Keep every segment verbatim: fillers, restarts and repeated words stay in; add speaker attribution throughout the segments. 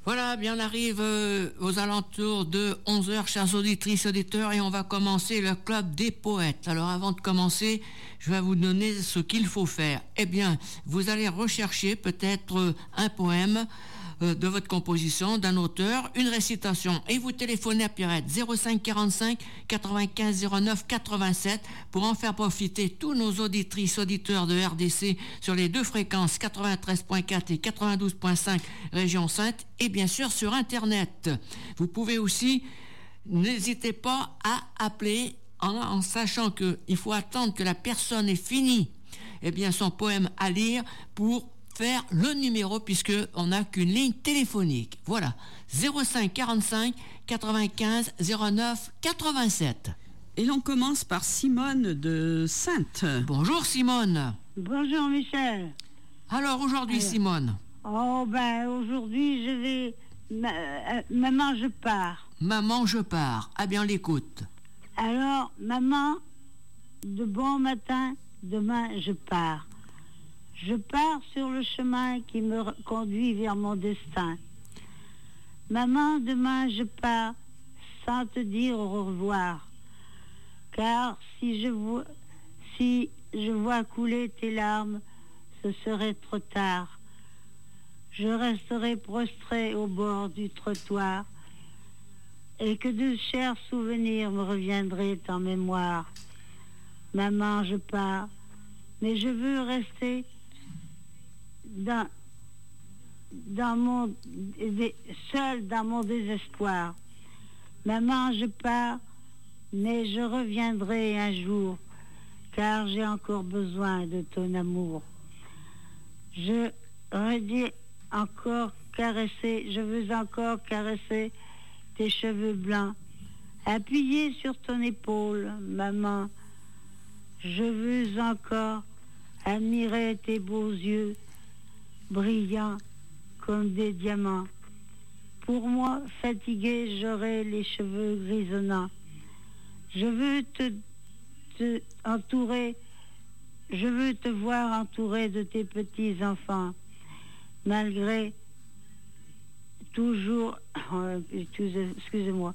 Speaker 1: Voilà, bien on arrive euh, aux alentours de onze heures, chers auditrices, auditeurs, et on va commencer le club des poètes. Alors avant de commencer, je vais vous donner ce qu'il faut faire. Eh bien, vous allez rechercher peut-être euh, un poème euh, de votre composition, d'un auteur, une récitation, et vous téléphonez à Pierrette zéro cinq quarante-cinq quatre-vingt-quinze zéro neuf quatre-vingt-sept pour en faire profiter tous nos auditrices, auditeurs de R D C sur les deux fréquences quatre-vingt-treize point quatre et quatre-vingt-douze point cinq région Sainte, et bien sûr sur Internet. Vous pouvez aussi, n'hésitez pas à appeler en, en sachant qu'il faut attendre que la personne ait fini eh bien, son poème à lire pour faire le numéro, puisqu'on n'a qu'une ligne téléphonique. Voilà, zéro cinq quarante-cinq quatre-vingt-quinze zéro neuf quatre-vingt-sept.
Speaker 2: Et l'on commence par Simone de Sainte.
Speaker 1: Bonjour Simone.
Speaker 3: Bonjour Michel.
Speaker 1: Alors aujourd'hui Alors. Simone.
Speaker 3: Oh ben aujourd'hui je vais... Ma, euh, maman je pars.
Speaker 1: Maman je pars. Ah bien on l'écoute.
Speaker 3: Alors maman, de bon matin, demain je pars. Je pars sur le chemin qui me conduit vers mon destin. Maman, demain je pars sans te dire au revoir. Car si je vois, si je vois couler tes larmes, ce serait trop tard. Je resterai prostré au bord du trottoir et que de chers souvenirs me reviendraient en mémoire. Maman, je pars, mais je veux rester dans, dans mon, seul dans mon désespoir. Maman, je pars, mais je reviendrai un jour, car j'ai encore besoin de ton amour. Je redis encore caresser, je veux encore caresser tes cheveux blancs, appuyer sur ton épaule, maman. Je veux encore admirer tes beaux yeux, brillants comme des diamants. Pour moi, fatiguée, j'aurai les cheveux grisonnants. Je veux te, te entourer, je veux te voir entouré de tes petits enfants, malgré toujours, euh, excusez-moi,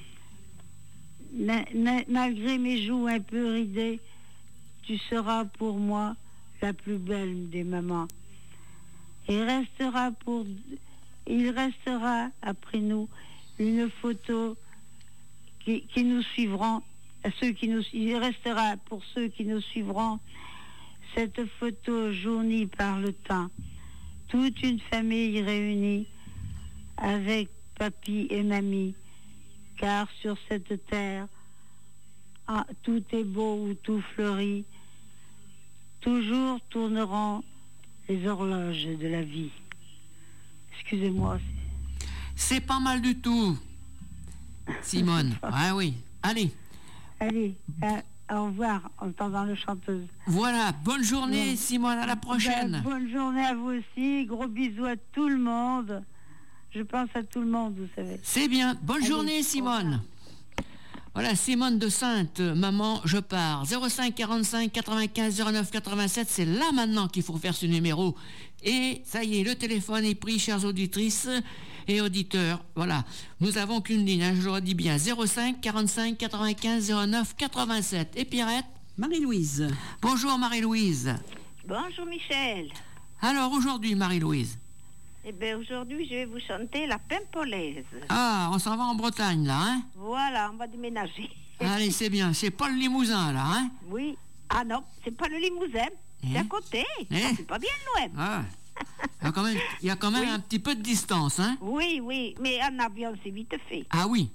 Speaker 3: ma, ma, malgré mes joues un peu ridées, tu seras pour moi la plus belle des mamans. Et restera pour, il restera après nous une photo qui, qui nous suivront, ceux qui nous, il restera pour ceux qui nous suivront cette photo jaunie par le temps. Toute une famille réunie avec papy et mamie, car sur cette terre, ah, tout est beau ou tout fleurit, toujours tourneront les horloges de la vie. Excusez-moi.
Speaker 1: C'est, c'est pas mal du tout, Simone. Ah oui, allez.
Speaker 3: Allez, euh, au revoir, en entendant le chanteuse.
Speaker 1: Voilà, bonne journée, bon. Simone, à la prochaine.
Speaker 3: Ben, bonne journée à vous aussi, gros bisous à tout le monde. Je pense à tout le monde, vous savez.
Speaker 1: C'est bien, bonne Allez, journée, Simone. Voilà, Simone de Sainte, maman, je pars. zéro cinq quarante-cinq quatre-vingt-quinze zéro neuf quatre-vingt-sept, c'est là maintenant qu'il faut faire ce numéro. Et ça y est, le téléphone est pris, chères auditrices et auditeurs. Voilà, nous avons qu'une ligne, hein, je le redis bien, zéro cinq quarante-cinq quatre-vingt-quinze zéro neuf quatre-vingt-sept. Et Pierrette?
Speaker 2: Marie-Louise.
Speaker 1: Bonjour Marie-Louise.
Speaker 4: Bonjour Michel.
Speaker 1: Alors aujourd'hui, Marie-Louise?
Speaker 4: Eh bien, aujourd'hui, je vais vous chanter la Pimpolaise.
Speaker 1: Ah, on s'en va en Bretagne, là, hein?
Speaker 4: Voilà, on va déménager.
Speaker 1: Allez, c'est bien. C'est pas le Limousin, là, hein?
Speaker 4: Oui. Ah non, c'est pas le Limousin. Eh? C'est à côté. Eh? Ah, c'est pas bien loin.
Speaker 1: Ah. Il y a quand même, il y a quand même oui. un petit peu de distance, hein?
Speaker 4: Oui, oui. Mais en avion, c'est vite fait.
Speaker 1: Ah oui.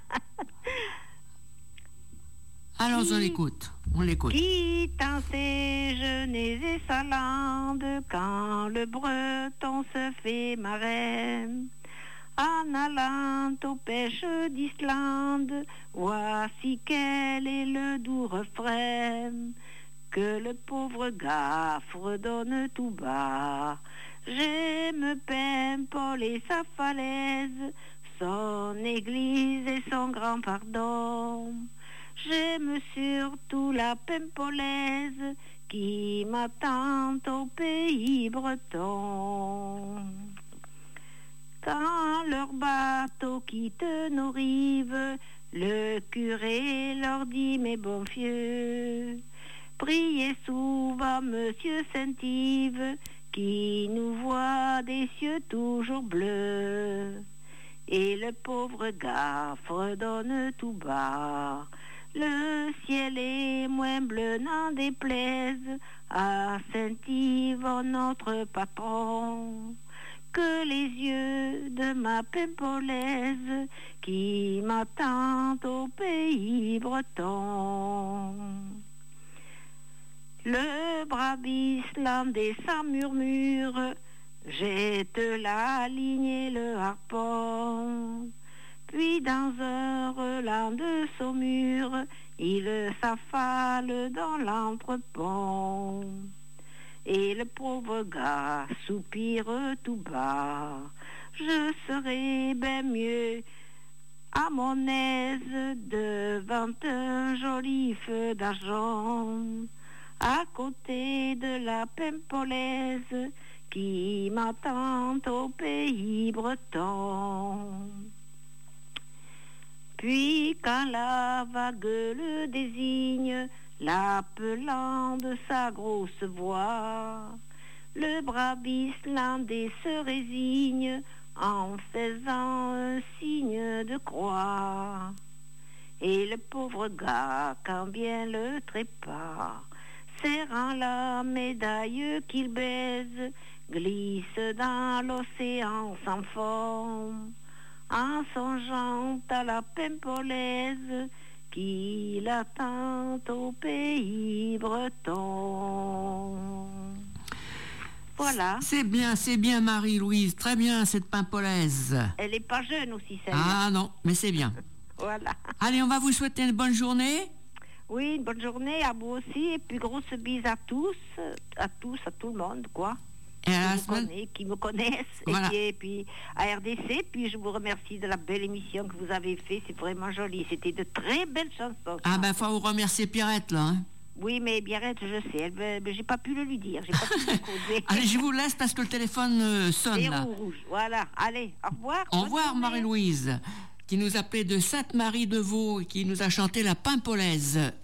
Speaker 1: Alors, qui, on l'écoute. On l'écoute.
Speaker 4: Quittant ses genêts et sa lande, quand le breton se fait marin, en allant aux pêches d'Islande, voici quel est le doux refrain que le pauvre gars fredonne tout bas. J'aime Paimpol et sa falaise, son église et son grand pardon. J'aime surtout la Pimpolaise qui m'attend au pays breton. Quand leur bateau quitte nos rives, le curé leur dit, mes bons fieux, priez souvent Monsieur Saint-Yves, qui nous voit des cieux toujours bleus. Et le pauvre gars fredonne tout bas, le ciel est moins bleu, n'en déplaise à Saint-Yves, notre patron, que les yeux de ma pimpolaise qui m'attend au pays breton. Le brave Islandais sans murmure jette la ligne et le harpon, puis dans un relent de saumure, il s'affale dans l'entrepont. Et le pauvre gars soupire tout bas, je serais bien mieux à mon aise devant un joli feu d'argent, à côté de la pimpolaise qui m'attend au pays breton. Puis quand la vague le désigne, l'appelant de sa grosse voix, le brave Islandais se résigne en faisant un signe de croix. Et le pauvre gars, quand vient le trépas, serrant la médaille qu'il baise, glisse dans l'océan sans fond, en songeant à la pimpolaise qui l'attend au pays breton. Voilà.
Speaker 1: C'est bien, c'est bien Marie-Louise, très bien cette pimpolaise.
Speaker 4: Elle est pas jeune aussi celle-là.
Speaker 1: Ah non, mais c'est bien.
Speaker 4: Voilà.
Speaker 1: Allez, on va vous souhaiter une bonne journée.
Speaker 4: Oui, une bonne journée à vous aussi, et puis grosse bise à tous, à tous, à tout le monde, quoi.
Speaker 1: Et à la
Speaker 4: qui, me
Speaker 1: semaine...
Speaker 4: connaît, qui me connaissent,
Speaker 1: Voilà.
Speaker 4: et, puis, et puis à R D C, puis je vous remercie de la belle émission que vous avez faite, c'est vraiment joli, c'était de très belles chansons.
Speaker 1: Ah ben, faut vous remercier Pierrette, là. Hein.
Speaker 4: Oui, mais Pierrette, je sais, elle, mais j'ai pas pu le lui dire, j'ai pas pu le causer.
Speaker 1: Allez, je vous laisse parce que le téléphone euh, sonne,
Speaker 4: Et
Speaker 1: là.
Speaker 4: rouge, voilà, allez, au revoir.
Speaker 1: Au
Speaker 4: bonne
Speaker 1: revoir
Speaker 4: journée.
Speaker 1: Marie-Louise, qui nous appelait de Sainte-Marie-de-Vaux et qui nous a chanté la pimpolaise.